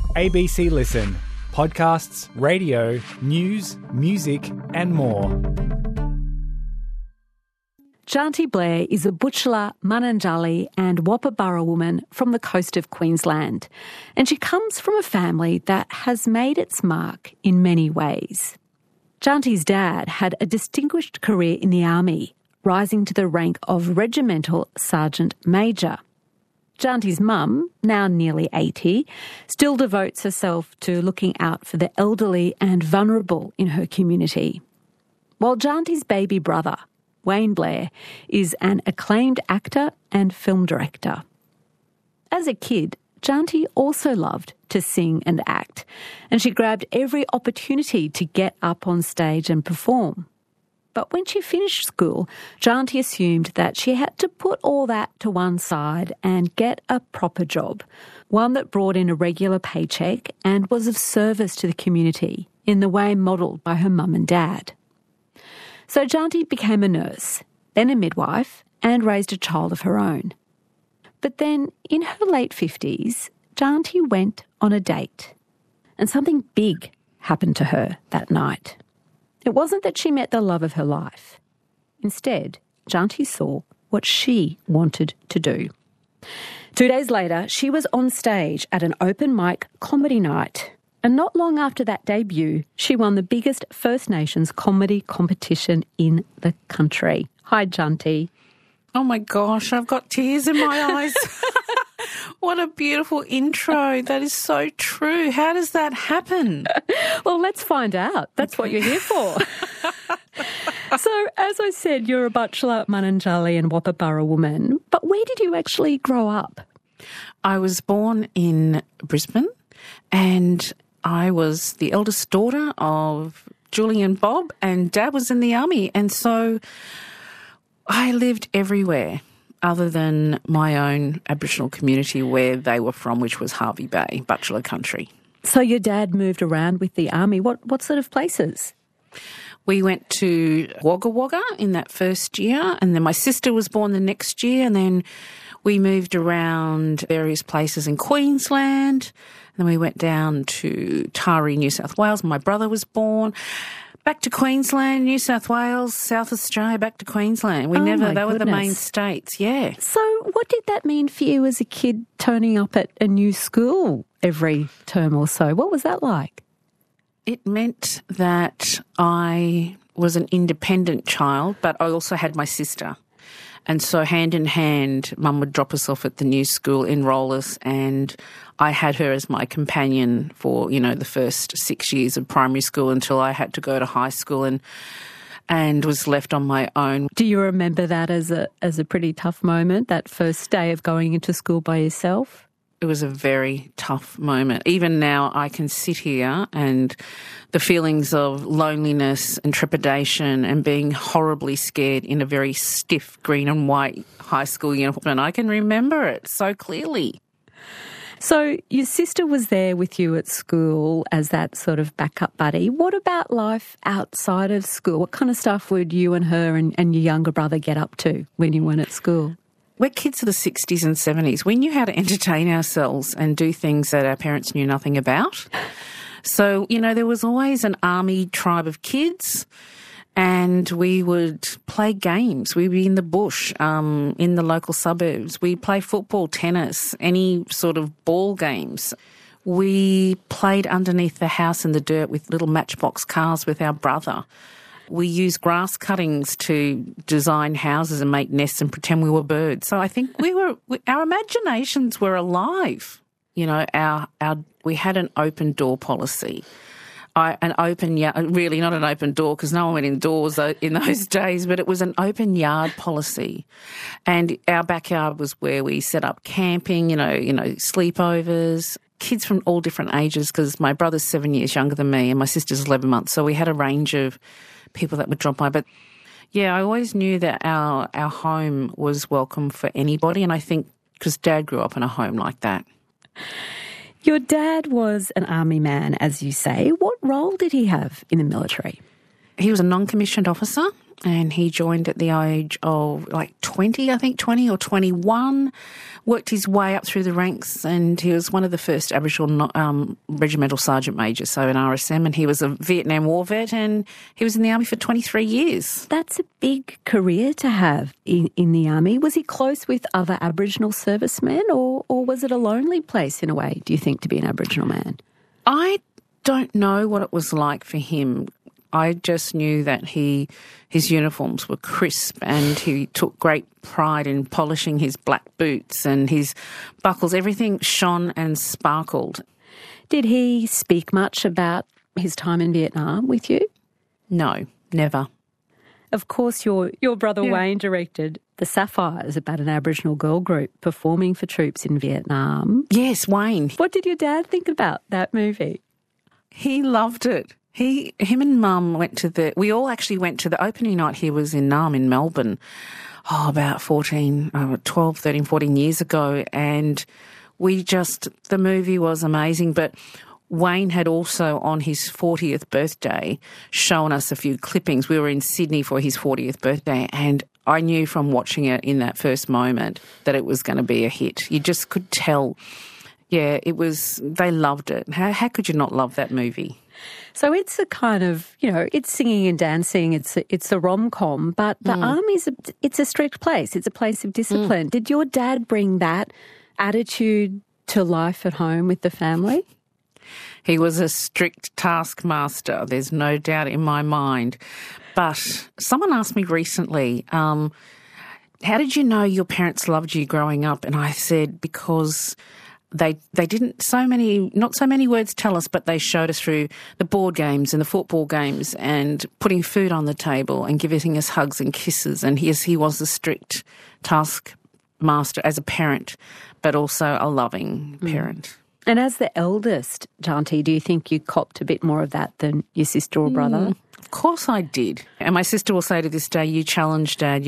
ABC Listen. Podcasts, radio, news, music and more. Janti Blair is a Butchulla, Mununjali and Woppaburra woman from the coast of Queensland, and she comes from a family that has made its mark in many ways. Janti's dad had a distinguished career in the army, rising to the rank of Regimental Sergeant Major. Janti's mum, now nearly 80, still devotes herself to looking out for the elderly and vulnerable in her community. While Janti's baby brother, Wayne Blair, is an acclaimed actor and film director. As a kid, Janti also loved to sing and act, and she grabbed every opportunity to get up on stage and perform. But when she finished school, Janti assumed that she had to put all that to one side and get a proper job, one that brought in a regular paycheck and was of service to the community in the way modelled by her mum and dad. So Janti became a nurse, then a midwife, and raised a child of her own. But then, in her late 50s, Janti went on a date, and something big happened to her that night. It wasn't that she met the love of her life. Instead, Janti saw what she wanted to do. 2 days later, she was on stage at an open mic comedy night. And not long after that debut, she won the biggest First Nations comedy competition in the country. Hi, Janti. Oh my gosh, I've got tears in my eyes. What a beautiful intro. That is so true. How does that happen? Well, let's find out. That's what you're here for. So, as I said, you're a Butchulla, Mununjali and Woppaburra woman. But where did you actually grow up? I was born in Brisbane and I was the eldest daughter of Julie and Bob, and Dad was in the army. And so I lived everywhere other than my own Aboriginal community where they were from, which was Hervey Bay, Butchulla country. So your dad moved around with the army. What sort of places? We went to Wagga Wagga in that first year, and then my sister was born the next year, and then we moved around various places in Queensland. Then we went down to Taree, New South Wales. My brother was born. Back to Queensland, New South Wales, South Australia, back to Queensland. They were the main states, yeah. So what did that mean for you as a kid turning up at a new school every term or so? What was that like? It meant that I was an independent child, but I also had my sister. And so hand in hand, Mum would drop us off at the new school, enrol us, and I had her as my companion for, the first 6 years of primary school until I had to go to high school and was left on my own. Do you remember that as a pretty tough moment, that first day of going into school by yourself? It was a very tough moment. Even now I can sit here and the feelings of loneliness and trepidation and being horribly scared in a very stiff green and white high school uniform, and I can remember it so clearly. So your sister was there with you at school as that sort of backup buddy. What about life outside of school? What kind of stuff would you and her and your younger brother get up to when you weren't at school? We're kids of the 60s and 70s. We knew how to entertain ourselves and do things that our parents knew nothing about. So, there was always an army tribe of kids and we would play games. We'd be in the bush, in the local suburbs. We'd play football, tennis, any sort of ball games. We played underneath the house in the dirt with little matchbox cars with our brother. We used grass cuttings to design houses and make nests and pretend we were birds. So I think our imaginations were alive. We had an open door policy. Really not an open door because no one went indoors in those days, but it was an open yard policy. And our backyard was where we set up camping, sleepovers. Kids from all different ages because my brother's 7 years younger than me and my sister's 11 months. So we had a range of people that would drop by. But, yeah, I always knew that our home was welcome for anybody, and I think because Dad grew up in a home like that. Your dad was an army man, as you say. What role did he have in the military? He was a non-commissioned officer and he joined at the age of 20, I think 20 or 21, worked his way up through the ranks, and he was one of the first Aboriginal regimental sergeant majors, so an RSM, and he was a Vietnam War vet, and he was in the Army for 23 years. That's a big career to have in the Army. Was he close with other Aboriginal servicemen, or was it a lonely place in a way, do you think, to be an Aboriginal man? I don't know what it was like for him. I just knew that his uniforms were crisp, and he took great pride in polishing his black boots and his buckles. Everything shone and sparkled. Did he speak much about his time in Vietnam with you? No, never. Of course, your brother Wayne directed The Sapphires, about an Aboriginal girl group performing for troops in Vietnam. Yes, Wayne. What did your dad think about that movie? He loved it. Him and Mum we all actually went to the opening night. He was in Naarm in Melbourne, about 12, 13, 14 years ago. And the movie was amazing. But Wayne had also, on his 40th birthday, shown us a few clippings. We were in Sydney for his 40th birthday, and I knew from watching it in that first moment that it was going to be a hit. You just could tell. Yeah, they loved it. How could you not love that movie? So it's a kind of, it's singing and dancing, it's a rom-com, but the Army's it's a strict place. It's a place of discipline. Did your dad bring that attitude to life at home with the family? He was a strict taskmaster, there's no doubt in my mind. But someone asked me recently, how did you know your parents loved you growing up? And I said, because they didn't, not so many words tell us, but they showed us through the board games and the football games and putting food on the table and giving us hugs and kisses. And yes, he was a strict taskmaster as a parent, but also a loving parent. And as the eldest, Janti, do you think you copped a bit more of that than your sister or brother? Of course I did. And my sister will say to this day, you challenged Dad.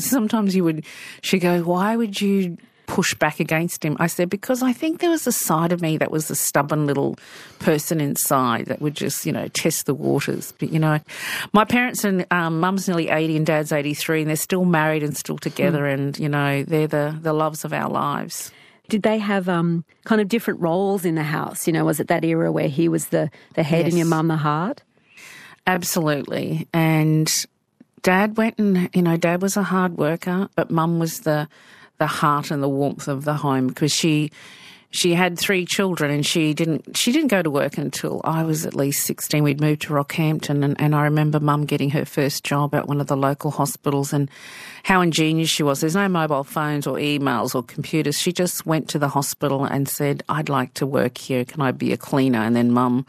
She'd go, why would you push back against him? I said, because I think there was a side of me that was a stubborn little person inside that would just, test the waters. But, my parents and Mum's nearly 80 and Dad's 83, and they're still married and still together, and, they're the loves of our lives. Did they have kind of different roles in the house? Was it that era where he was the head and your mum the heart? Absolutely. And Dad went and, Dad was a hard worker, but Mum was the heart and the warmth of the home, because she had 3 children, and she didn't go to work until I was at least 16. We'd moved to Rockhampton, and I remember Mum getting her first job at one of the local hospitals, and how ingenious she was. There's no mobile phones or emails or computers. She just went to the hospital and said, I'd like to work here. Can I be a cleaner? And then Mum,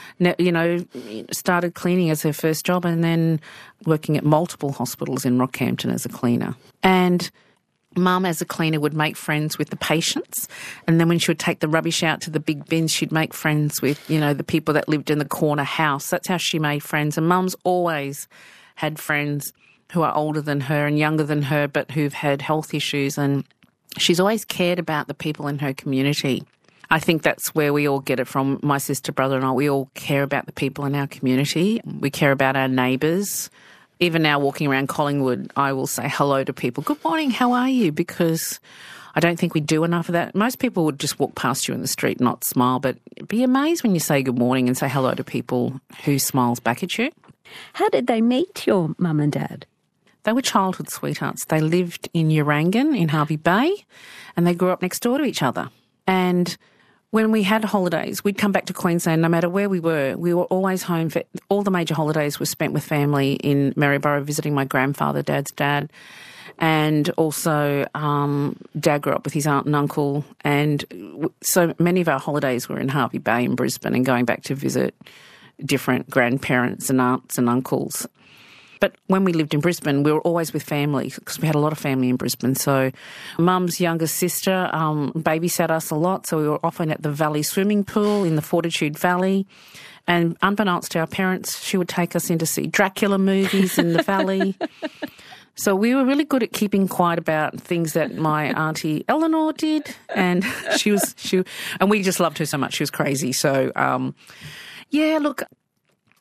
started cleaning as her first job, and then working at multiple hospitals in Rockhampton as a cleaner. And Mum, as a cleaner, would make friends with the patients, and then when she would take the rubbish out to the big bins, she'd make friends with, the people that lived in the corner house. That's how she made friends. And Mum's always had friends who are older than her and younger than her, but who've had health issues, and she's always cared about the people in her community. I think that's where we all get it from, my sister, brother and I. We all care about the people in our community. We care about our neighbours. Even now, walking around Collingwood, I will say hello to people. Good morning, how are you? Because I don't think we do enough of that. Most people would just walk past you in the street, not smile, but be amazed when you say good morning and say hello to people who smiles back at you. How did they meet, your mum and dad? They were childhood sweethearts. They lived in Urangan in Hervey Bay, and they grew up next door to each other. And when we had holidays, we'd come back to Queensland no matter where we were. We were always home. For all the major holidays were spent with family in Maryborough, visiting my grandfather, Dad's dad. And also Dad grew up with his aunt and uncle. And so many of our holidays were in Hervey Bay in Brisbane, and going back to visit different grandparents and aunts and uncles. But when we lived in Brisbane, we were always with family, because we had a lot of family in Brisbane. So Mum's younger sister babysat us a lot, so we were often at the Valley swimming pool in the Fortitude Valley. And unbeknownst to our parents, she would take us in to see Dracula movies in the Valley. So we were really good at keeping quiet about things that my auntie Eleanor did, and and we just loved her so much. She was crazy. So, look,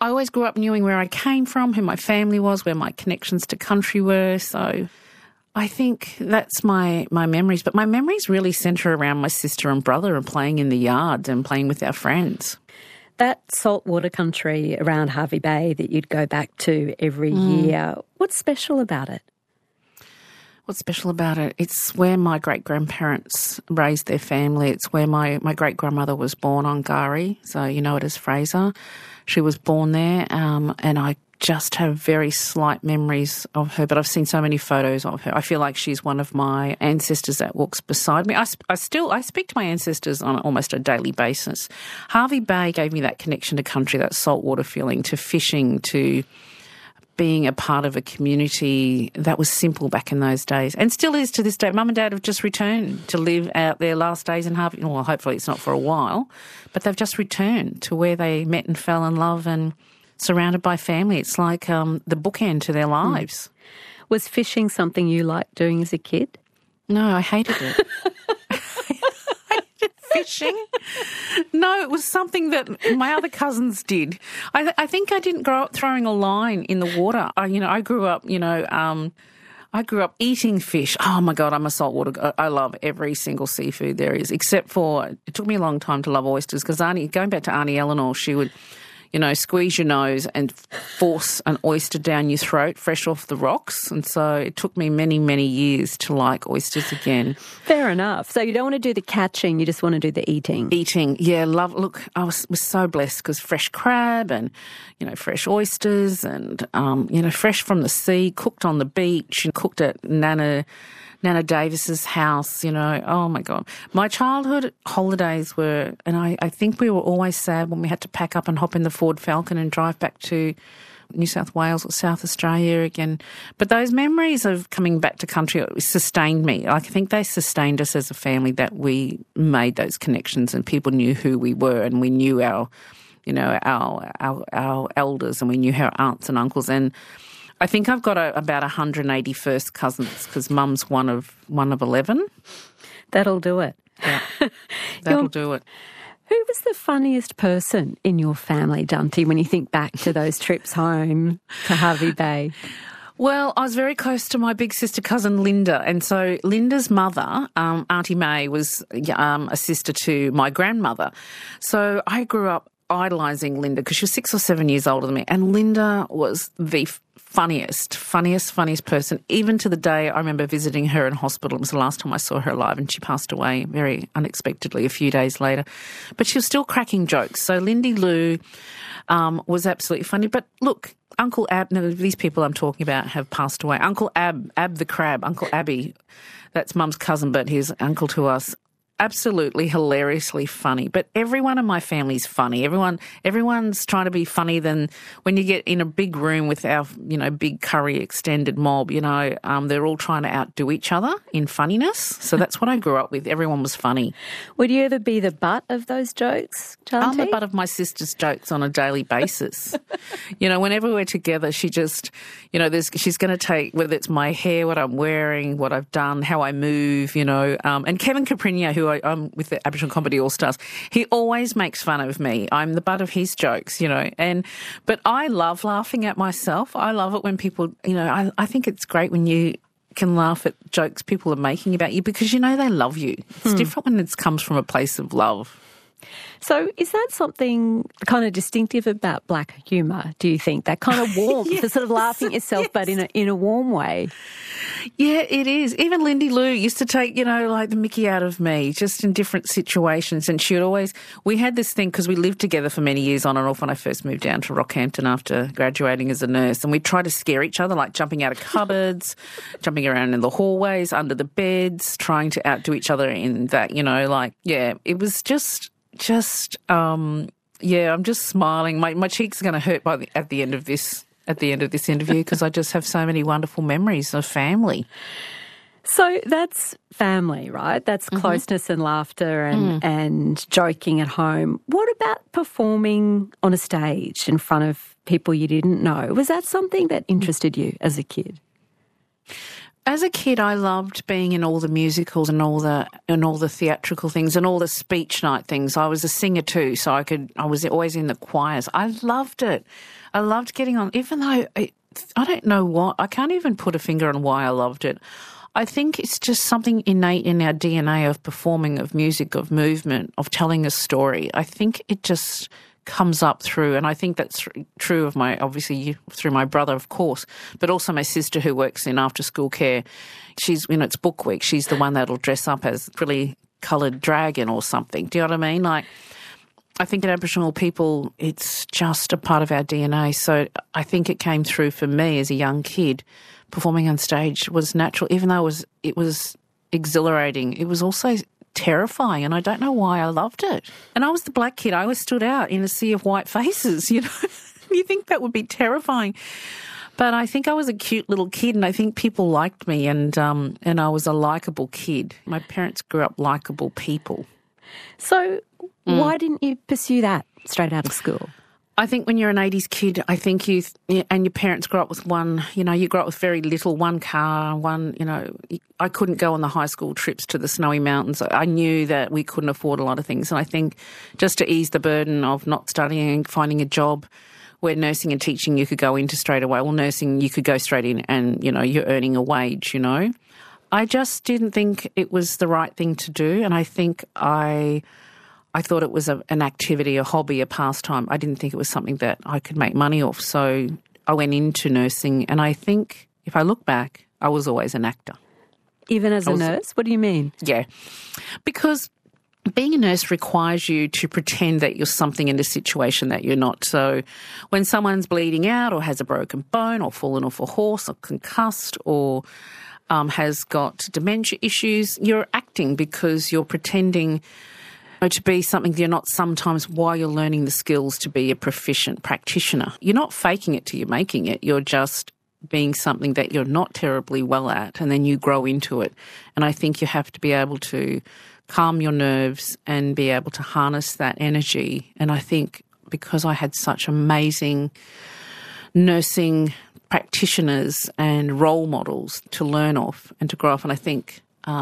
I always grew up knowing where I came from, who my family was, where my connections to country were. So I think that's my memories. But my memories really centre around my sister and brother and playing in the yard and playing with our friends. That saltwater country around Hervey Bay that you'd go back to every year, what's special about it? What's special about it? It's where my great-grandparents raised their family. It's where my great-grandmother was born on Gari, so you know it as Fraser. She was born there, and I just have very slight memories of her, but I've seen so many photos of her. I feel like she's one of my ancestors that walks beside me. I speak to my ancestors on almost a daily basis. Hervey Bay gave me that connection to country, that saltwater feeling, to fishing, to being a part of a community that was simple back in those days and still is to this day. Mum and Dad have just returned to live out their last days in Hervey. Well, hopefully it's not for a while, but they've just returned to where they met and fell in love and surrounded by family. It's like the bookend to their lives. Was fishing something you liked doing as a kid? No, I hated it. Fishing? No, it was something that my other cousins did. I think I didn't grow up throwing a line in the water. I grew up, I grew up eating fish. Oh, my God, I'm a saltwater. I love every single seafood there is, except for it took me a long time to love oysters because going back to Auntie Eleanor, she would, squeeze your nose and force an oyster down your throat fresh off the rocks. And so it took me many, many years to like oysters again. Fair enough. So you don't want to do the catching, you just want to do the eating. Eating, yeah, love. Look, I was so blessed because fresh crab and, fresh oysters and, fresh from the sea, cooked on the beach and cooked at Nana Davis's house, oh my God. My childhood holidays were, and I think we were always sad when we had to pack up and hop in the Ford Falcon and drive back to New South Wales or South Australia again. But those memories of coming back to country sustained me. I think they sustained us as a family, that we made those connections and people knew who we were and we knew our elders and we knew our aunts and uncles. And I think I've got about 180 first cousins because Mum's one of 11. That'll do it. Yeah, that'll do it. Who was the funniest person in your family, Dunty, when you think back to those trips home to Hervey Bay? Well, I was very close to my big sister cousin Linda, and so Linda's mother, Auntie May, was a sister to my grandmother. So I grew up idolising Linda because she was 6 or 7 years older than me, and Linda was the funniest person. Even to the day, I remember visiting her in hospital. It was the last time I saw her alive, and she passed away very unexpectedly a few days later. But she was still cracking jokes. So Lindy Lou was absolutely funny. But look, Uncle Ab, these people I'm talking about have passed away. Uncle Ab the Crab, Uncle Abby, that's Mum's cousin, but he's uncle to us. Absolutely hilariously funny. But everyone in my family's funny. Everyone's trying to be funny. Than when you get in a big room with our, big curry extended mob, they're all trying to outdo each other in funniness. So that's what I grew up with. Everyone was funny. Would you ever be the butt of those jokes, Chanty? I'm the butt of my sister's jokes on a daily basis. Whenever we're together, she just, she's going to take, whether it's my hair, what I'm wearing, what I've done, how I move, and Kevin Caprigno, who I'm with the Aboriginal Comedy All-Stars, he always makes fun of me. I'm the butt of his jokes, but I love laughing at myself. I love it when people, I think it's great when you can laugh at jokes people are making about you because they love you. It's different when it comes from a place of love. So is that something kind of distinctive about black humour, do you think? That kind of warmth, the sort of laughing at yourself but in a warm way? Yeah, it is. Even Lindy Lou used to take, like the mickey out of me just in different situations. And she would always, we had this thing because we lived together for many years on and off when I first moved down to Rockhampton after graduating as a nurse. And we'd try to scare each other, like jumping out of cupboards, jumping around in the hallways, under the beds, trying to outdo each other in that, it was just I'm just smiling. My cheeks are going to hurt at the end of this interview because I just have so many wonderful memories of family. So that's family, right? That's closeness and laughter and joking at home. What about performing on a stage in front of people you didn't know? Was that something that interested you as a kid? As a kid, I loved being in all the musicals and all the theatrical things and all the speech night things. I was a singer too, so I was always in the choirs. I loved it. I loved getting on, even though I don't know what. I can't even put a finger on why I loved it. I think it's just something innate in our DNA of performing, of music, of movement, of telling a story. I think it just comes up through, and I think that's true of through my brother, of course, but also my sister who works in after-school care. She's, it's book week. She's the one that'll dress up as really coloured dragon or something. Do you know what I mean? Like, I think in Aboriginal people, it's just a part of our DNA. So I think it came through for me as a young kid. Performing on stage was natural, even though it was exhilarating. It was also terrifying, and I don't know why I loved it. And I was the black kid. I always stood out in a sea of white faces, You think that would be terrifying. But I think I was a cute little kid, and I think people liked me, and I was a likeable kid. My parents grew up likeable people. So why didn't you pursue that straight out of school? I think when you're an 80s kid, I think and your parents grow up with you grow up with very little, one car, I couldn't go on the high school trips to the snowy mountains. I knew that we couldn't afford a lot of things. And I think just to ease the burden of not studying, finding a job where nursing and teaching you could go into straight away. Well, nursing, you could go straight in and, you're earning a wage, I just didn't think it was the right thing to do. And I think I thought it was an activity, a hobby, a pastime. I didn't think it was something that I could make money off. So I went into nursing, and I think if I look back, I was always an actor. Even as a nurse? What do you mean? Yeah. Because being a nurse requires you to pretend that you're something in a situation that you're not. So when someone's bleeding out or has a broken bone or fallen off a horse or concussed or has got dementia issues, you're acting because you're pretending to be something you're not sometimes while you're learning the skills to be a proficient practitioner. You're not faking it till you're making it. You're just being something that you're not terribly well at, and then you grow into it. And I think you have to be able to calm your nerves and be able to harness that energy. And I think because I had such amazing nursing practitioners and role models to learn off and to grow off, and I think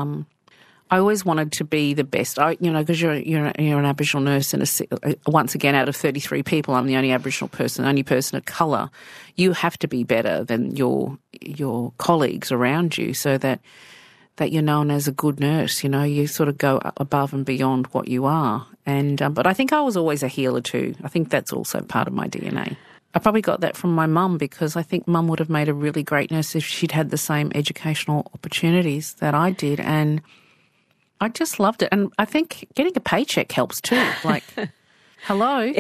I always wanted to be the best. Because you're an Aboriginal nurse, and once again, out of 33 people, I'm the only Aboriginal person, only person of colour. You have to be better than your colleagues around you, so that you're known as a good nurse. You sort of go above and beyond what you are. And but I think I was always a healer too. I think that's also part of my DNA. I probably got that from my mum, because I think mum would have made a really great nurse if she'd had the same educational opportunities that I did, and I just loved it. And I think getting a paycheck helps too. Like, hello,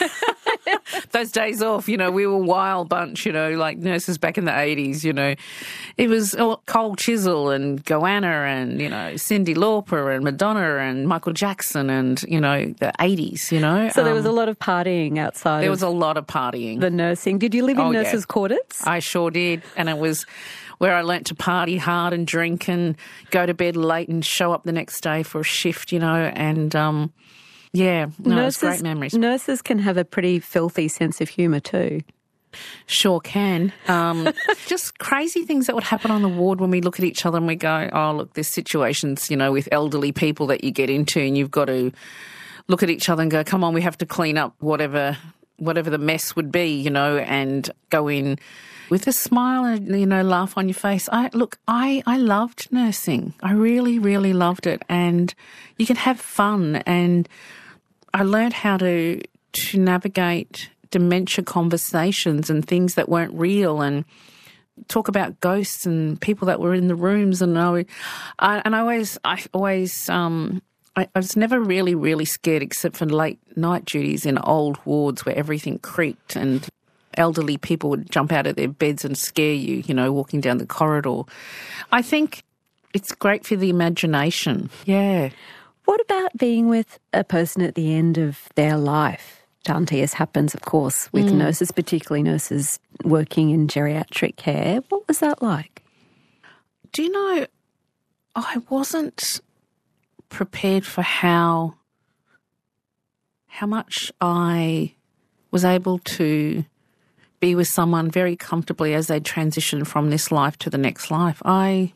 those days off, we were a wild bunch, like nurses back in the 80s, It was Cole Chisel and Goanna and, Cyndi Lauper and Madonna and Michael Jackson and, the 80s, So there was a lot of partying outside. There was a lot of partying. The nursing. Did you live in nurses' quarters? I sure did. And it was where I learnt to party hard and drink and go to bed late and show up the next day for a shift, and it was great memories. Nurses can have a pretty filthy sense of humour too. Sure can. Just crazy things that would happen on the ward when we look at each other and we go, oh, look, there's situations, with elderly people that you get into, and you've got to look at each other and go, come on, we have to clean up whatever the mess would be, and go in with a smile and, laugh on your face. I loved nursing. I really, really loved it. And you can have fun. And I learned how to navigate dementia conversations and things that weren't real, and talk about ghosts and people that were in the rooms. And I was never really, really scared, except for late night duties in old wards where everything creaked and elderly people would jump out of their beds and scare you, walking down the corridor. I think it's great for the imagination. Yeah. What about being with a person at the end of their life, Tanti, as happens, of course, with nurses, particularly nurses working in geriatric care? What was that like? Do you know, I wasn't prepared for how much I was able to be with someone very comfortably as they transition from this life to the next life. I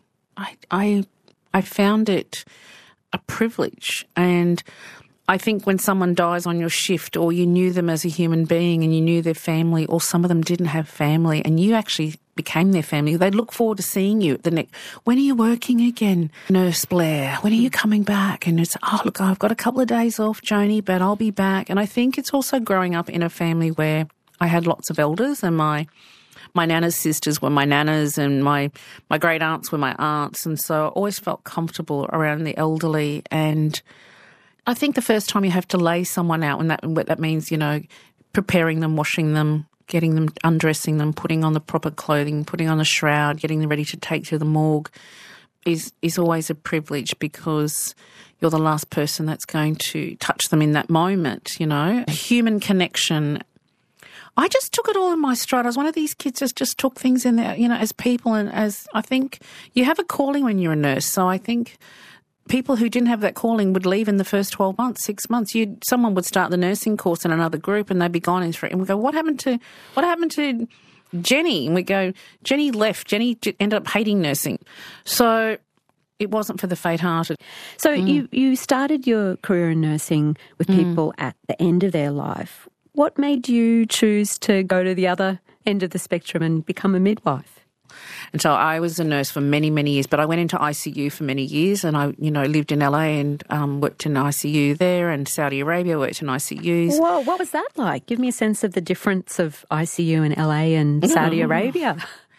found it a privilege, and I think when someone dies on your shift, or you knew them as a human being and you knew their family, or some of them didn't have family and you actually became their family, they look forward to seeing you at the next. When are you working again, Nurse Blair? When are you coming back? And it's, oh, look, I've got a couple of days off, Joni, but I'll be back. And I think it's also growing up in a family where I had lots of elders, and my nana's sisters were my nanas, and my great aunts were my aunts. And so I always felt comfortable around the elderly. And I think the first time you have to lay someone out, and that means, you know, preparing them, washing them, getting them, undressing them, putting on the proper clothing, putting on a shroud, getting them ready to take to the morgue is always a privilege, because you're the last person that's going to touch them in that moment, you know. Human connection. I just took it all in my stride. I was one of these kids that just took things in there, you know, as people, and as I think you have a calling when you're a nurse. So I think people who didn't have that calling would leave in the first 12 months, 6 months. Someone would start the nursing course in another group and they'd be gone in 3. And we go, what happened to Jenny? And we go, Jenny left. Jenny ended up hating nursing. So it wasn't for the faint-hearted. So you started your career in nursing with people at the end of their life. What made you choose to go to the other end of the spectrum and become a midwife? And so I was a nurse for many, many years, but I went into ICU for many years, and I, you know, lived in LA and worked in ICU there, and Saudi Arabia, worked in ICUs. Whoa, what was that like? Give me a sense of the difference of ICU in LA and Saudi Arabia.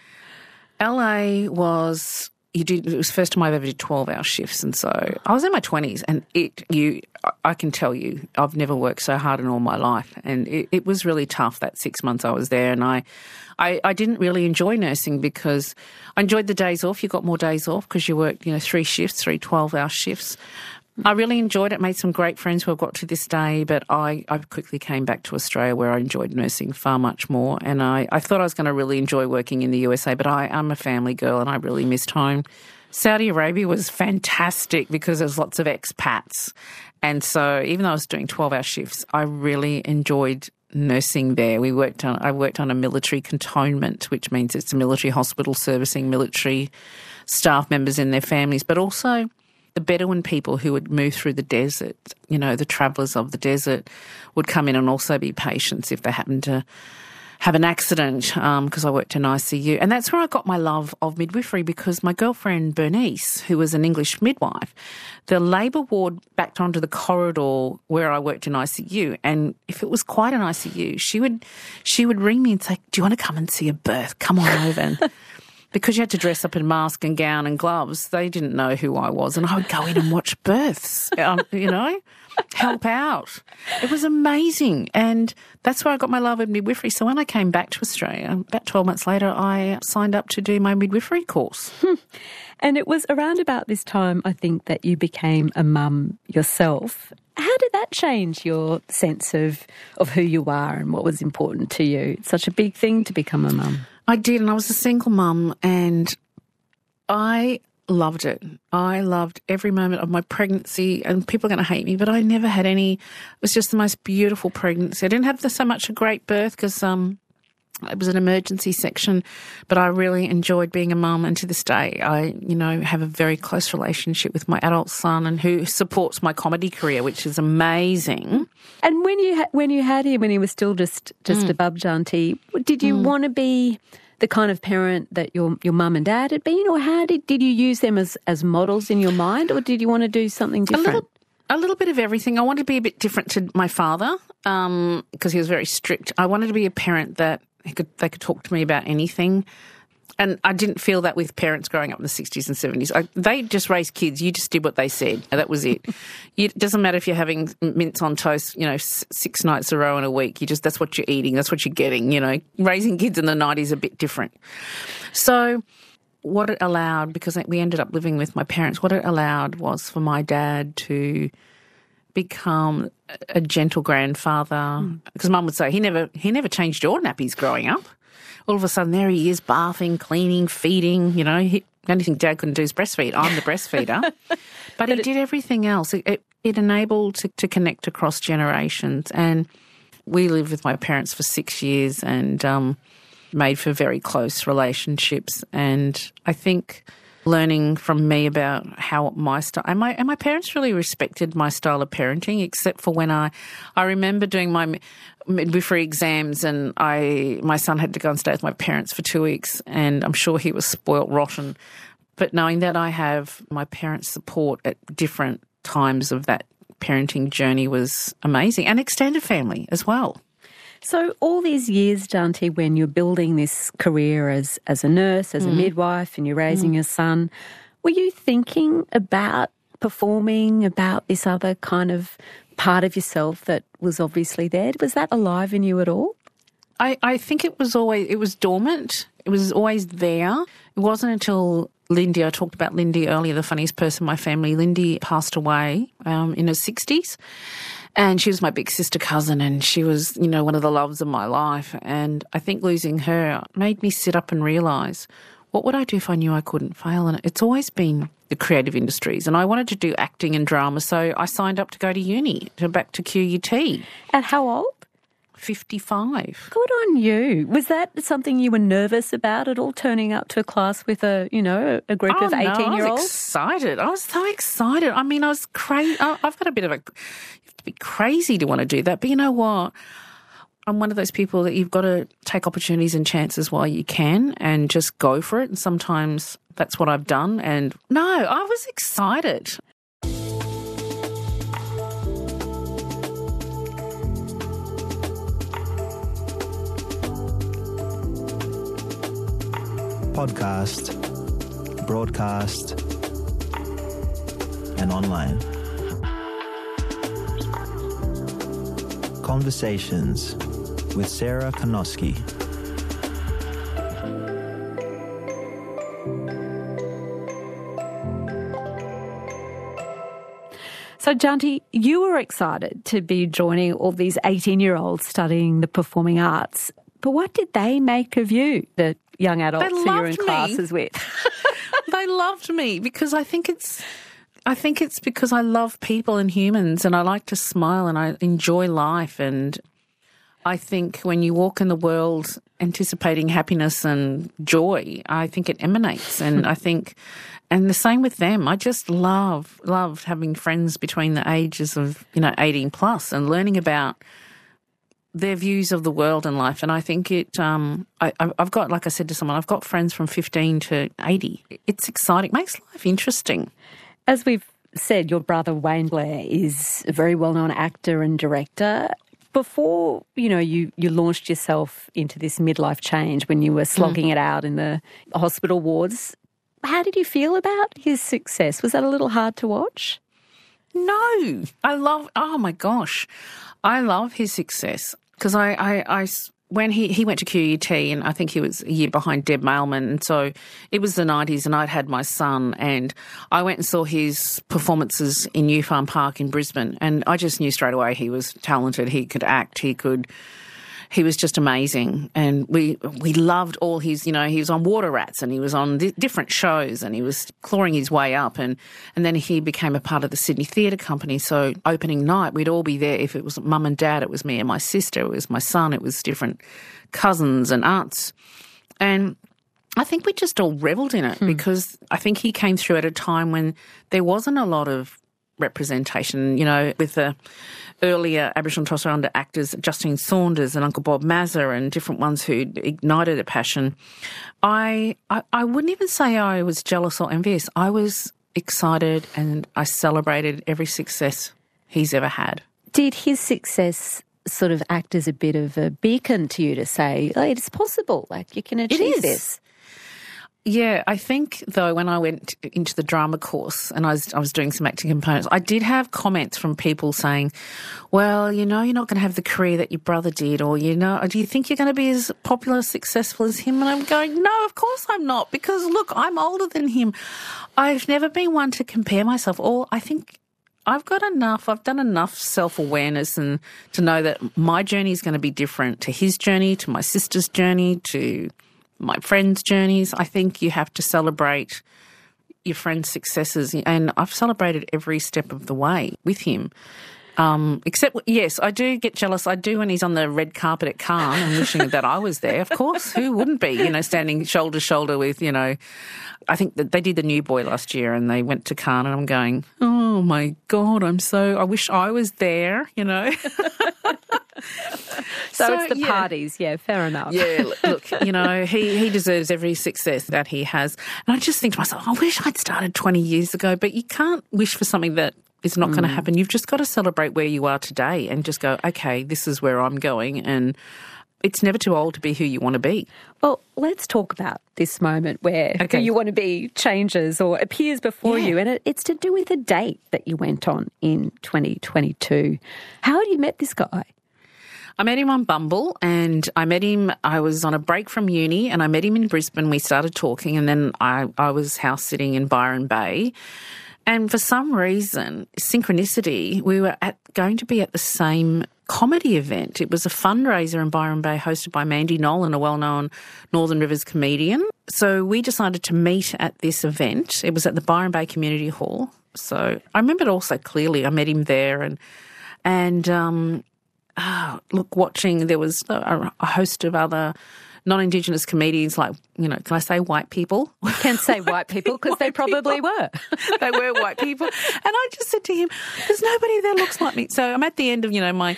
LA was... it was the first time I've ever did 12-hour shifts, and so I was in my 20s, and I can tell you, I've never worked so hard in all my life, and it was really tough that 6 months I was there, and I didn't really enjoy nursing, because I enjoyed the days off. You got more days off because you worked, you know, 3 shifts, 3 12-hour shifts. I really enjoyed it, made some great friends who I've got to this day, but I quickly came back to Australia, where I enjoyed nursing far much more, and I thought I was going to really enjoy working in the USA, but I'm a family girl and I really missed home. Saudi Arabia was fantastic because there's lots of expats, and so even though I was doing 12-hour shifts, I really enjoyed nursing there. I worked on a military cantonment, which means it's a military hospital servicing military staff members and their families, but also the Bedouin people who would move through the desert, you know, the travellers of the desert would come in and also be patients if they happened to have an accident, because I worked in ICU. And that's where I got my love of midwifery, because my girlfriend Bernice, who was an English midwife, the labour ward backed onto the corridor where I worked in ICU. And if it was quite an ICU, she would ring me and say, do you want to come and see a birth? Come on over. And because you had to dress up in mask and gown and gloves, they didn't know who I was. And I would go in and watch births, you know, help out. It was amazing. And that's where I got my love of midwifery. So when I came back to Australia, about 12 months later, I signed up to do my midwifery course. And it was around about this time, I think, that you became a mum yourself. How did that change your sense of who you are and what was important to you? It's such a big thing to become a mum. I did, and I was a single mum, and I loved it. I loved every moment of my pregnancy, and people are going to hate me, but I never had any. It was just the most beautiful pregnancy. I didn't have so much a great birth because it was an emergency section, but I really enjoyed being a mum, and to this day I, you know, have a very close relationship with my adult son, and who supports my comedy career, which is amazing. And when you had him, when he was still just a bubjanty, did you want to be the kind of parent that your mum and dad had been, or how did you use them as models in your mind, or did you want to do something different? A little bit of everything. I wanted to be a bit different to my father because he was very strict. I wanted to be a parent that they could talk to me about anything. And I didn't feel that with parents growing up in the 60s and 70s. They just raised kids. You just did what they said. That was it. It doesn't matter if you're having mince on toast, you know, 6 nights a row in a week. That's what you're eating. That's what you're getting, you know. Raising kids in the 90s is a bit different. So what it allowed, because we ended up living with my parents, what it allowed was for my dad to become a gentle grandfather. Because Mum would say, he never changed your nappies growing up. All of a sudden, there he is, bathing, cleaning, feeding, you know. The only thing Dad couldn't do is breastfeed. I'm the breastfeeder. But he did everything else. It enabled to connect across generations. And We lived with my parents for 6 years and made for very close relationships. And I think learning from me about how my style, and my parents really respected my style of parenting, except for when I remember doing my midwifery exams and my son had to go and stay with my parents for 2 weeks, and I'm sure he was spoilt rotten. But knowing that I have my parents' support at different times of that parenting journey was amazing, and extended family as well. So all these years, Janti, when you're building this career as a nurse, as a midwife, and you're raising your son, were you thinking about performing, about this other kind of part of yourself that was obviously there? Was that alive in you at all? I think it was dormant. It was always there. It wasn't until Lindy, I talked about Lindy earlier, the funniest person in my family. Lindy passed away in her 60s. And she was my big sister cousin, and she was, one of the loves of my life. And I think losing her made me sit up and realise, what would I do if I knew I couldn't fail? And it's always been the creative industries. And I wanted to do acting and drama, so I signed up to go to uni, back to QUT. At how old? 55. Good on you. Was that something you were nervous about at all, turning up to a class with a group of 18-year-olds? I was excited. I was so excited. I mean, I was crazy. I've got a bit of you have to be crazy to want to do that. But you know what? I'm one of those people that you've got to take opportunities and chances while you can and just go for it. And sometimes that's what I've done. And no, I was excited. Podcast, broadcast, and online. Conversations with Sarah Konoski. So, Janti, you were excited to be joining all these 18-year-olds studying the performing arts. But what did they make of you, the young adults who you're in classes with? They loved me because I think it's because I love people and humans, and I like to smile and I enjoy life. And I think when you walk in the world anticipating happiness and joy, I think it emanates. And I think, and the same with them. I just loved having friends between the ages of 18 plus and learning about their views of the world and life. And I think I've got, like I said to someone, I've got friends from 15 to 80. It's exciting. It makes life interesting. As we've said, your brother Wayne Blair is a very well-known actor and director. Before, you launched yourself into this midlife change when you were slogging it out in the hospital wards, how did you feel about his success? Was that a little hard to watch? No. Oh my gosh. I love his success because when he went to QUT, and I think he was a year behind Deb Mailman, and so it was the 90s and I'd had my son, and I went and saw his performances in New Farm Park in Brisbane, and I just knew straight away he was talented, he could act, he was just amazing. And we loved all his, he was on Water Rats and he was on different shows and he was clawing his way up, and then he became a part of the Sydney Theatre Company. So opening night, we'd all be there. If it was mum and dad, it was me and my sister, it was my son, it was different cousins and aunts. And I think we just all revelled in it because I think he came through at a time when there wasn't a lot of representation, with the earlier Aboriginal and Torres Strait Islander actors, Justine Saunders and Uncle Bob Mazza and different ones who ignited a passion. I wouldn't even say I was jealous or envious. I was excited and I celebrated every success he's ever had. Did his success sort of act as a bit of a beacon to you to say, it's possible, you can achieve this? Yeah, I think, though, when I went into the drama course and I was doing some acting components, I did have comments from people saying, well, you're not going to have the career that your brother did, or, do you think you're going to be as popular, successful as him? And I'm going, no, of course I'm not, because, look, I'm older than him. I've never been one to compare myself, or I think I've done enough self-awareness and to know that my journey is going to be different to his journey, to my sister's journey, to my friends' journeys. I think you have to celebrate your friend's successes, and I've celebrated every step of the way with him. Except, yes, I do get jealous. I do when he's on the red carpet at Cannes and wishing that I was there. Of course, who wouldn't be, standing shoulder to shoulder with, I think that they did The New Boy last year and they went to Cannes and I'm going, oh my God, I wish I was there, So it's the parties, yeah, fair enough. Yeah, look, he deserves every success that he has. And I just think to myself, I wish I'd started 20 years ago, but you can't wish for something that is not going to happen. You've just got to celebrate where you are today and just go, okay, this is where I'm going, and it's never too old to be who you want to be. Well, let's talk about this moment where who you want to be changes or appears before you, and it's to do with a date that you went on in 2022. How had you met this guy? I met him on Bumble and I was on a break from uni and I met him in Brisbane. We started talking and then I was house sitting in Byron Bay. And for some reason, synchronicity, we were going to be at the same comedy event. It was a fundraiser in Byron Bay hosted by Mandy Nolan, a well-known Northern Rivers comedian. So we decided to meet at this event. It was at the Byron Bay Community Hall. So I remember it all so clearly. I met him there and watching, there was a host of other non-Indigenous comedians like, can I say white people? You can say white people because they probably were. They were white people. And I just said to him, there's nobody that looks like me. So I'm at the end of, I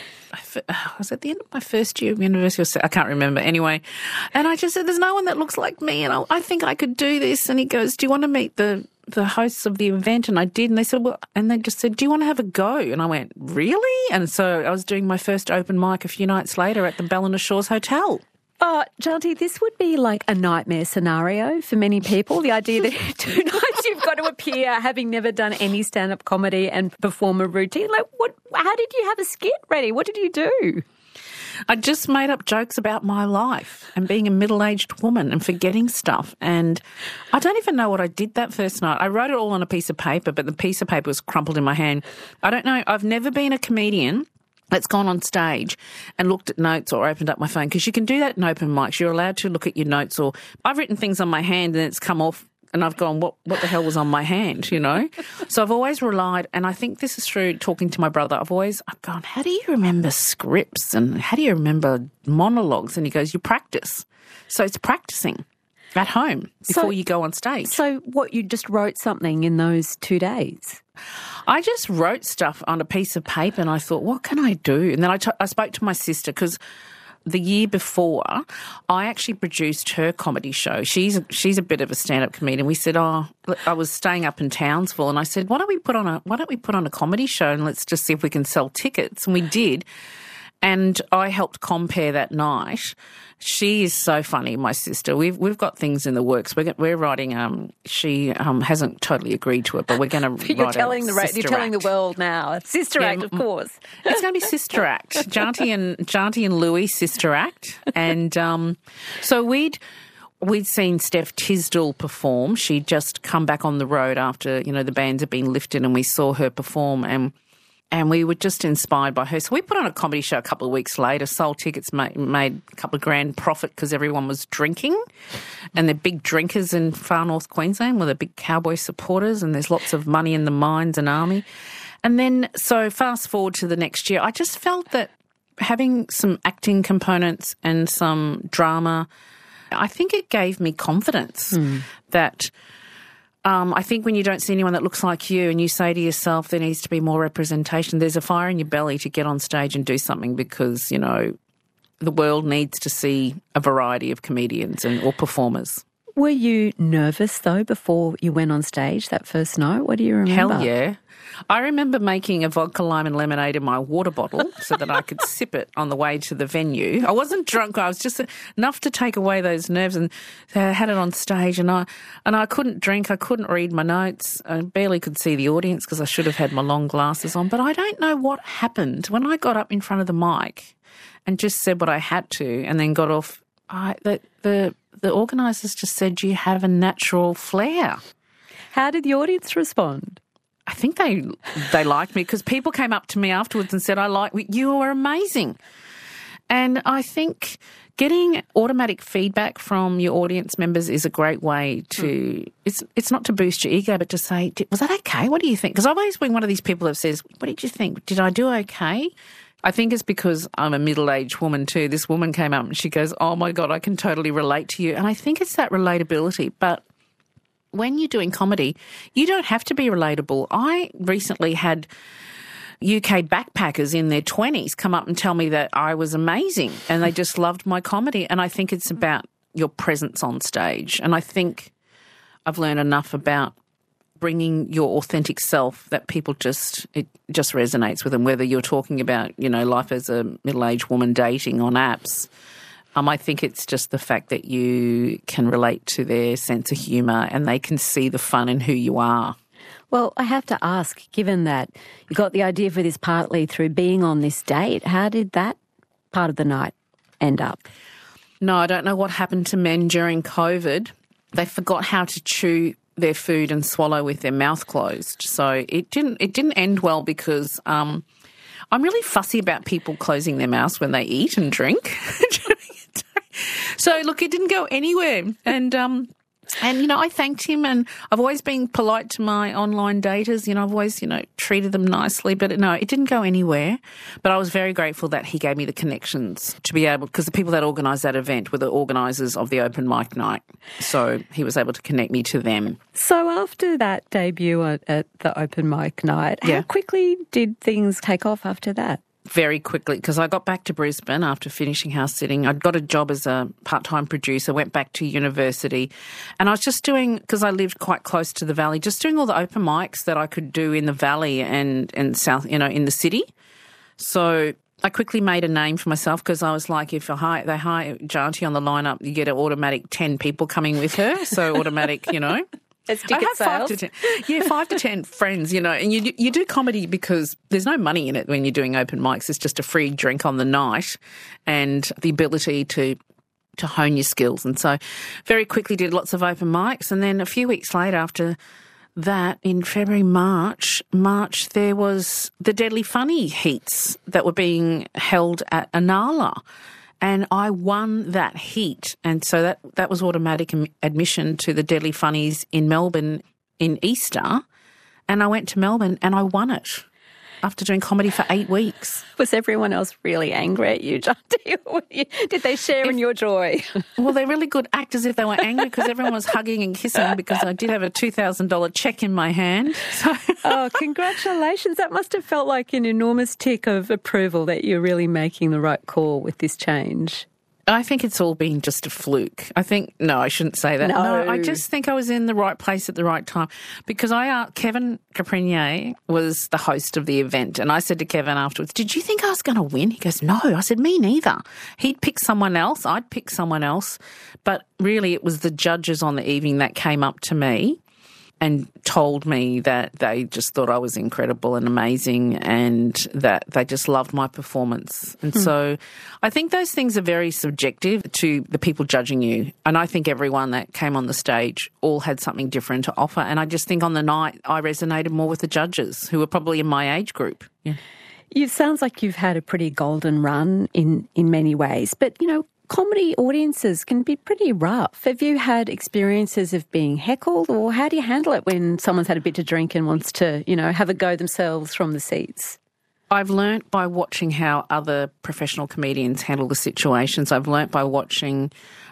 was at the end of my first year of university, I can't remember anyway. And I just said, there's no one that looks like me and I think I could do this. And he goes, do you want to meet the hosts of the event? And I did. And they said, and they just said, do you want to have a go? And I went, really? And so I was doing my first open mic a few nights later at the Ballina Shores Hotel. Oh, Janti, this would be like a nightmare scenario for many people. The idea that 2 nights you've got to appear having never done any stand-up comedy and perform a routine. Like, how did you have a skit ready? What did you do? I just made up jokes about my life and being a middle-aged woman and forgetting stuff. And I don't even know what I did that first night. I wrote it all on a piece of paper, but the piece of paper was crumpled in my hand. I don't know. I've never been a comedian that's gone on stage and looked at notes or opened up my phone, because you can do that in open mics. You're allowed to look at your notes, or I've written things on my hand and it's come off and I've gone, what the hell was on my hand, So I've always relied, and I think this is through talking to my brother, I've gone, how do you remember scripts and how do you remember monologues? And he goes, you practice. So it's practicing at home before you go on stage. So you just wrote something in those 2 days? I just wrote stuff on a piece of paper and I thought, what can I do? And then I spoke to my sister, because the year before I actually produced her comedy show. She's a bit of a stand-up comedian. We said, I was staying up in Townsville and I said, why don't we put on a comedy show and let's just see if we can sell tickets? And we did. And I helped compare that night. She is so funny, my sister. We've got things in the works. We're writing. She hasn't totally agreed to it, but we're going to write You're telling the world now. Sister Act, of course. It's going to be Sister Act. Janti and Louis Sister Act, and so we'd seen Steph Tisdall perform. She'd just come back on the road after the bans had been lifted, and we saw her perform and we were just inspired by her. So we put on a comedy show a couple of weeks later, sold tickets, made a couple of grand profit because everyone was drinking. And they're big drinkers in far north Queensland where they're big Cowboy supporters, and there's lots of money in the mines and army. And then, so fast forward to the next year, I just felt that having some acting components and some drama, I think it gave me confidence that... I think when you don't see anyone that looks like you and you say to yourself there needs to be more representation, there's a fire in your belly to get on stage and do something, because, the world needs to see a variety of comedians or performers. Were you nervous, though, before you went on stage that first night? What do you remember? Hell yeah. I remember making a vodka, lime and lemonade in my water bottle so that I could sip it on the way to the venue. I wasn't drunk. I was just enough to take away those nerves, and I had it on stage and I couldn't drink. I couldn't read my notes. I barely could see the audience because I should have had my long glasses on. But I don't know what happened. When I got up in front of the mic and just said what I had to and then got off, the organisers just said, you have a natural flair. How did the audience respond? I think they liked me, because people came up to me afterwards and said, you are amazing. And I think getting automatic feedback from your audience members is a great way to, it's not to boost your ego, but to say, was that okay? What do you think? Because I've always been one of these people that says, what did you think? Did I do okay? I think it's because I'm a middle-aged woman too. This woman came up and she goes, oh my God, I can totally relate to you. And I think it's that relatability. But when you're doing comedy, you don't have to be relatable. I recently had UK backpackers in their 20s come up and tell me that I was amazing and they just loved my comedy. And I think it's about your presence on stage. And I think I've learned enough about bringing your authentic self that people it just resonates with them, whether you're talking about, life as a middle-aged woman dating on apps. I think it's just the fact that you can relate to their sense of humour and they can see the fun in who you are. Well, I have to ask, given that you got the idea for this partly through being on this date, how did that part of the night end up? No, I don't know what happened to men during COVID. They forgot how to chew their food and swallow with their mouth closed. So it didn't end well because I'm really fussy about people closing their mouths when they eat and drink. So, look, it didn't go anywhere. And I thanked him, and I've always been polite to my online daters. I've always, treated them nicely. But no, it didn't go anywhere. But I was very grateful that he gave me the connections to be able, because the people that organised that event were the organisers of the open mic night. So he was able to connect me to them. So after that debut at the open mic night, how quickly did things take off after that? Very quickly, because I got back to Brisbane after finishing house sitting. I'd got a job as a part-time producer, went back to university, and I was just doing, because I lived quite close to the valley, just doing all the open mics that I could do in the valley and south, in the city. So I quickly made a name for myself because I was like, if they hire Janti on the lineup, you get an automatic 10 people coming with her, so automatic, It's ticket sales. 5 to 10. Yeah, 5 to 10 friends, and you do comedy because there's no money in it when you're doing open mics. It's just a free drink on the night and the ability to hone your skills. And so very quickly did lots of open mics. And then a few weeks later after that, in February, March, there was the Deadly Funny heats that were being held at Inala. And I won that heat. And so that was automatic admission to the Deadly Funnies in Melbourne in Easter. And I went to Melbourne and I won it after doing comedy for 8 weeks. Was everyone else really angry at you, Janti? Did they share in your joy? Well, they're really good actors if they were angry because everyone was hugging and kissing because I did have a $2,000 cheque in my hand. So. Oh, congratulations. That must have felt like an enormous tick of approval that you're really making the right call with this change. I think it's all been just a fluke. No, I shouldn't say that. No, I just think I was in the right place at the right time because Kevin Caprinier was the host of the event and I said to Kevin afterwards, did you think I was going to win? He goes, no. I said, me neither. He'd pick someone else. I'd pick someone else. But really it was the judges on the evening that came up to me and told me that they just thought I was incredible and amazing and that they just loved my performance. And so I think those things are very subjective to the people judging you. And I think everyone that came on the stage all had something different to offer. And I just think on the night I resonated more with the judges who were probably in my age group. Yeah. It sounds like you've had a pretty golden run in many ways. But, comedy audiences can be pretty rough. Have you had experiences of being heckled or how do you handle it when someone's had a bit to drink and wants to, have a go themselves from the seats? I've learnt by watching how other professional comedians handle the situations. I've learnt by watching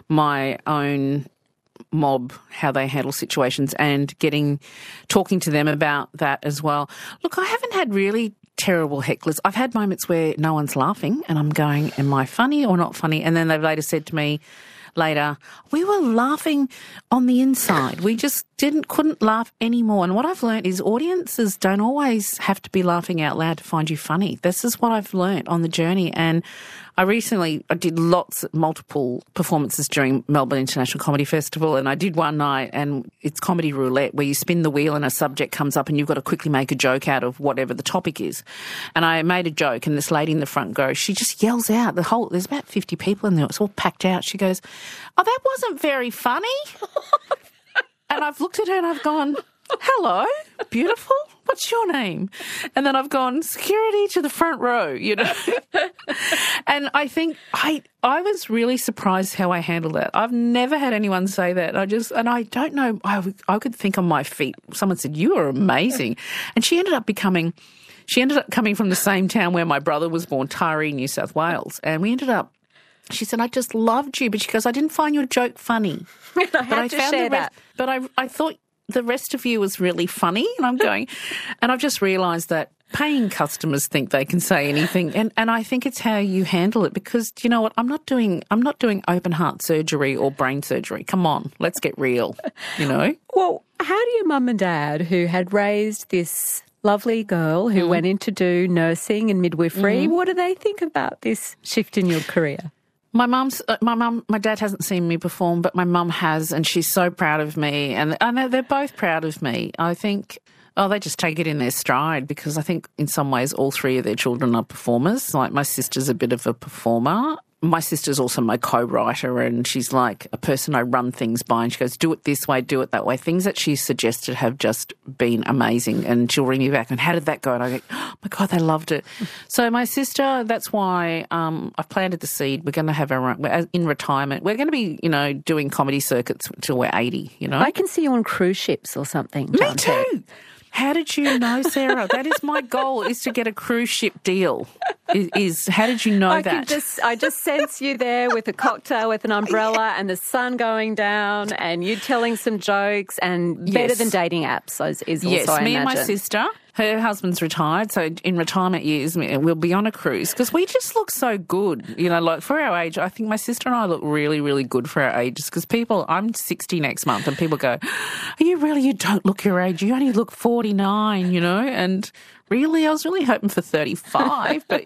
my own mob, how they handle situations and talking to them about that as well. Look, I haven't had really terrible hecklers. I've had moments where no one's laughing and I'm going, am I funny or not funny? And then they've later said to me, we were laughing on the inside. We just couldn't laugh anymore. And what I've learned is audiences don't always have to be laughing out loud to find you funny. This is what I've learned on the journey. And I did multiple performances during Melbourne International Comedy Festival, and I did one night, and it's comedy roulette where you spin the wheel and a subject comes up and you've got to quickly make a joke out of whatever the topic is. And I made a joke, and this lady in the front row, she just yells out, there's about 50 people in there, it's all packed out. She goes, oh, that wasn't very funny. And I've looked at her and I've gone, hello, beautiful, what's your name? And then I've gone, security to the front row, you know. And I think I was really surprised how I handled that. I've never had anyone say that. And I don't know, I could think on my feet. Someone said, you are amazing. And she ended up coming from the same town where my brother was born, Taree, New South Wales. And she said, I just loved you. But she goes, I didn't find your joke funny. I share that. But I thought the rest of you was really funny. And I'm going, and I've just realised that paying customers think they can say anything. And I think it's how you handle it, because you know what? I'm not doing open heart surgery or brain surgery. Come on, let's get real, you know? Well, how do your mum and dad, who had raised this lovely girl who went in to do nursing and midwifery, what do they think about this shift in your career? My dad hasn't seen me perform, but my mum has, and she's so proud of me, and they're both proud of me. I think, they just take it in their stride, because I think in some ways all three of their children are performers. Like my sister's a bit of a performer. My sister's also my co-writer, and she's like a person I run things by, and she goes, do it this way, do it that way. Things that she's suggested have just been amazing, and she'll ring me back and how did that go? And I go, oh my God, they loved it. So my sister, that's why I've planted the seed. We're going to have in retirement. We're going to be, doing comedy circuits until we're 80, I can see you on cruise ships or something. Me too. How did you know, Sarah? That is my goal, is to get a cruise ship deal. How did you know that? I just sense you there with a cocktail, with an umbrella and the sun going down and you telling some jokes, and better than dating apps is also, I imagine. Me and my sister. Her husband's retired, so in retirement years we'll be on a cruise, because we just look so good. Like for our age, I think my sister and I look really, really good for our ages, because I'm 60 next month, and people go, you don't look your age, you only look 49, and really, I was really hoping for 35, but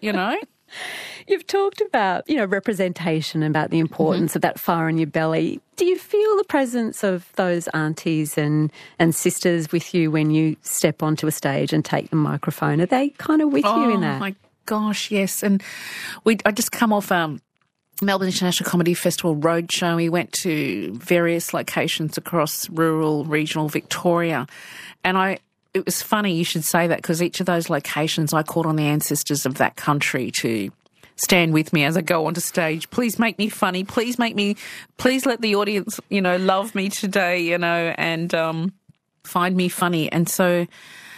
You've talked about, representation, about the importance of that fire in your belly. Do you feel the presence of those aunties and sisters with you when you step onto a stage and take the microphone? Are they kind of with you in that? Oh, my gosh, yes. And I just come off Melbourne International Comedy Festival roadshow. We went to various locations across rural, regional Victoria. And it was funny you should say that, because each of those locations I called on the ancestors of that country to stand with me as I go onto stage. Please make me funny. Please let the audience, love me today, and find me funny. And so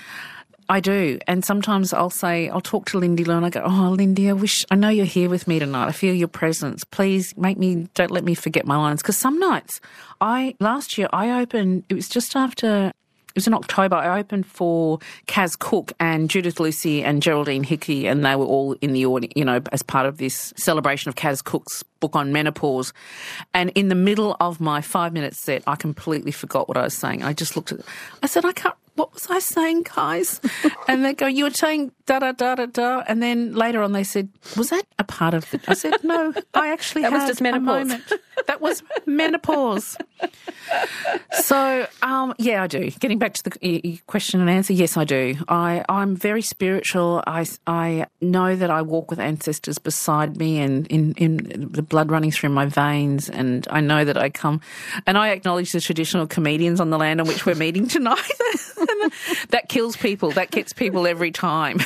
I do. And sometimes I'll talk to Lindy Lou and I go, oh, Lindy, I know you're here with me tonight. I feel your presence. Please don't let me forget my lines. Because some nights, last year I opened, it was in October, I opened for Kaz Cook and Judith Lucy and Geraldine Hickey, and they were all in the audience, as part of this celebration of Kaz Cook's book on menopause. And in the middle of my 5-minute set, I completely forgot what I was saying. I just looked at it. I said, what was I saying, guys? And they go, you were saying da-da-da-da-da. And then later on they said, was that a part of it? I said, no, I actually that had was just menopause. A moment. That was menopause. So, I do. Getting back to the question and answer, yes, I do. I'm very spiritual. I know that I walk with ancestors beside me and in the blood running through my veins, and I know that I come, and I acknowledge the traditional comedians on the land on which we're meeting tonight. That kills people. That gets people every time.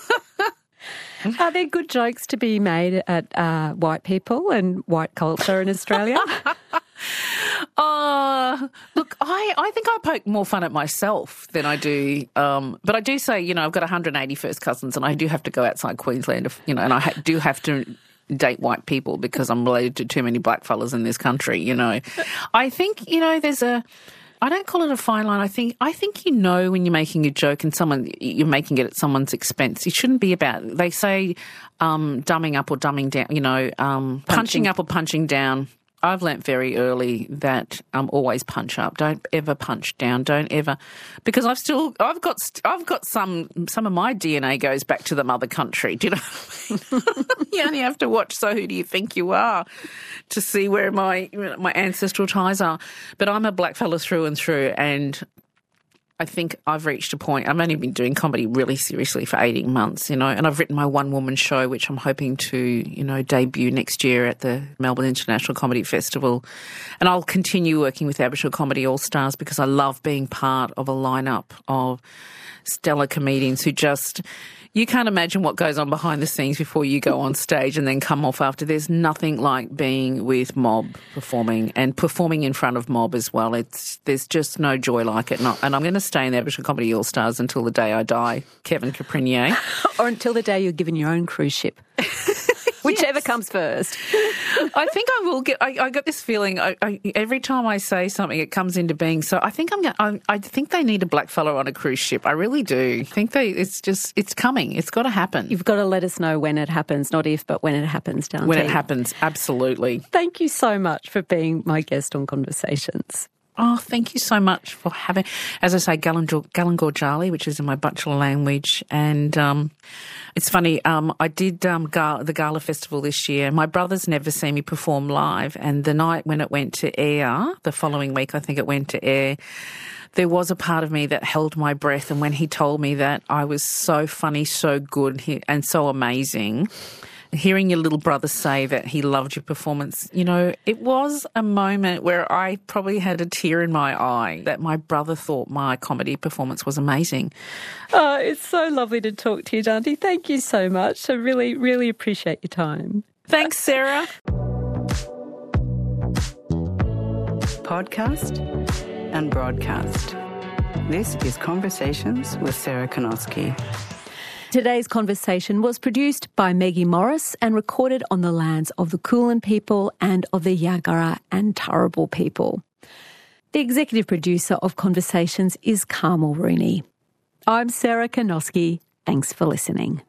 Are there good jokes to be made at white people and white culture in Australia? Look, I think I poke more fun at myself than I do. But I do say, I've got 180 first cousins, and I do have to go outside Queensland, and I do have to date white people because I'm related to too many black fellas in this country, I think, there's I don't call it a fine line. I think when you're making a joke and you're making it at someone's expense. It shouldn't be about, they say dumbing up or dumbing down, punching up or punching down. I've learnt very early that always punch up. Don't ever punch down. Don't ever, because I've got some of my DNA goes back to the mother country. Do you know what I mean? You only have to watch So Who Do You Think You Are to see where my ancestral ties are. But I'm a black fella through and through, and I think I've reached a point. I've only been doing comedy really seriously for 18 months, and I've written my one-woman show, which I'm hoping to, debut next year at the Melbourne International Comedy Festival. And I'll continue working with Aboriginal Comedy All-Stars because I love being part of a lineup of stellar comedians who just... You can't imagine what goes on behind the scenes before you go on stage and then come off after. There's nothing like being with mob performing and performing in front of mob as well. There's just no joy like it. And I'm going to stay in the Aboriginal Comedy All-Stars until the day I die, Kevin Caprinier. Or until the day you're given your own cruise ship. Whichever comes first. I think I will get. I got this feeling. Every time I say something, it comes into being. So I think I think they need a blackfella on a cruise ship. I really do. I think it's coming. It's got to happen. You've got to let us know when it happens, not if, but when it happens, Dante. When it happens, absolutely. Thank you so much for being my guest on Conversations. Oh, thank you so much for having, as I say, Galangurjali, which is in my Butchulla language. And it's funny, I did the Gala Festival this year. My brothers never see me perform live. And the night when it went to air, the following week I think it went to air, there was a part of me that held my breath. And when he told me that I was so funny, so good and so amazing, hearing your little brother say that he loved your performance, it was a moment where I probably had a tear in my eye that my brother thought my comedy performance was amazing. Oh, it's so lovely to talk to you, Dante. Thank you so much. I really, really appreciate your time. Thanks, Sarah. Podcast and broadcast. This is Conversations with Sarah Konoski. Today's conversation was produced by Maggie Morris and recorded on the lands of the Kulin people and of the Yagara and Turrbal people. The executive producer of Conversations is Carmel Rooney. I'm Sarah Konoski. Thanks for listening.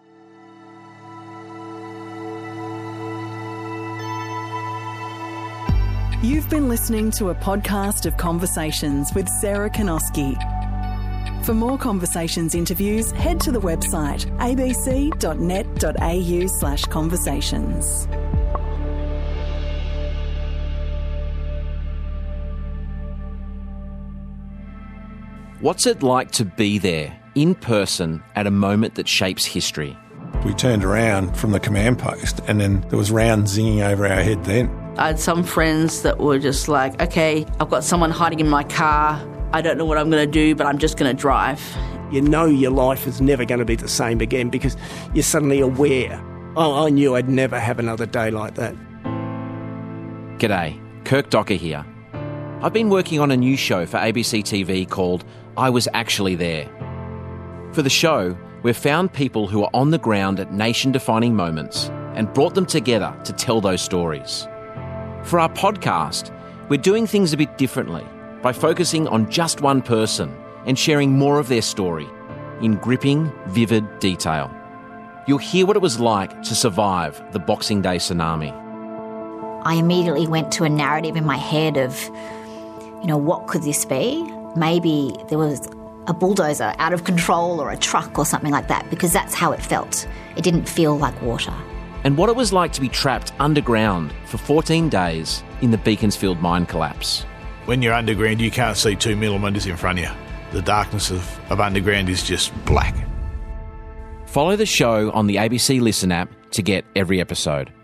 You've been listening to a podcast of Conversations with Sarah Konoski. For more Conversations interviews, head to the website abc.net.au/conversations. What's it like to be there, in person, at a moment that shapes history? We turned around from the command post and then there was rounds zinging over our head then. I had some friends that were just like, okay, I've got someone hiding in my car. I don't know what I'm going to do, but I'm just going to drive. You know your life is never going to be the same again because you're suddenly aware. I knew I'd never have another day like that. G'day, Kirk Docker here. I've been working on a new show for ABC TV called I Was Actually There. For the show, we've found people who are on the ground at nation-defining moments and brought them together to tell those stories. For our podcast, we're doing things a bit differently by focusing on just one person and sharing more of their story in gripping, vivid detail. You'll hear what it was like to survive the Boxing Day tsunami. I immediately went to a narrative in my head of, what could this be? Maybe there was a bulldozer out of control or a truck or something like that, because that's how it felt. It didn't feel like water. And what it was like to be trapped underground for 14 days in the Beaconsfield mine collapse. When you're underground, you can't see 2 millimetres in front of you. The darkness of underground is just black. Follow the show on the ABC Listen app to get every episode.